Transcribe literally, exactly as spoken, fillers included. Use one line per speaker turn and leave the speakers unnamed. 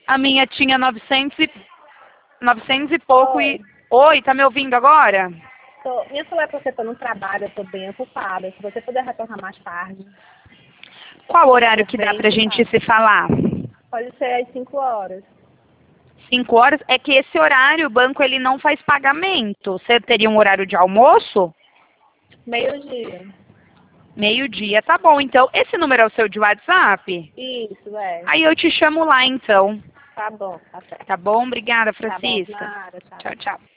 A minha tinha novecentos e, novecentos e pouco
Oi.
e... Oi, tá me ouvindo agora?
Tô, isso é porque eu tô no trabalho, eu tô bem ocupada. Se você puder retornar mais tarde,
Qual horário
tô
que dá
bem
pra gente
ocupada.
se falar?
Pode ser às cinco horas.
Cinco horas? É que esse horário o banco ele não faz pagamento. Você teria um horário de almoço?
Meio-dia.
Meio-dia, tá bom. Então, esse número é o seu de WhatsApp?
Isso, é.
Aí eu te chamo lá, então.
Tá bom, tá certo.
Tá bom? Obrigada,
Tá bom,
Francisca.
nada, tchau.
Tchau, tchau.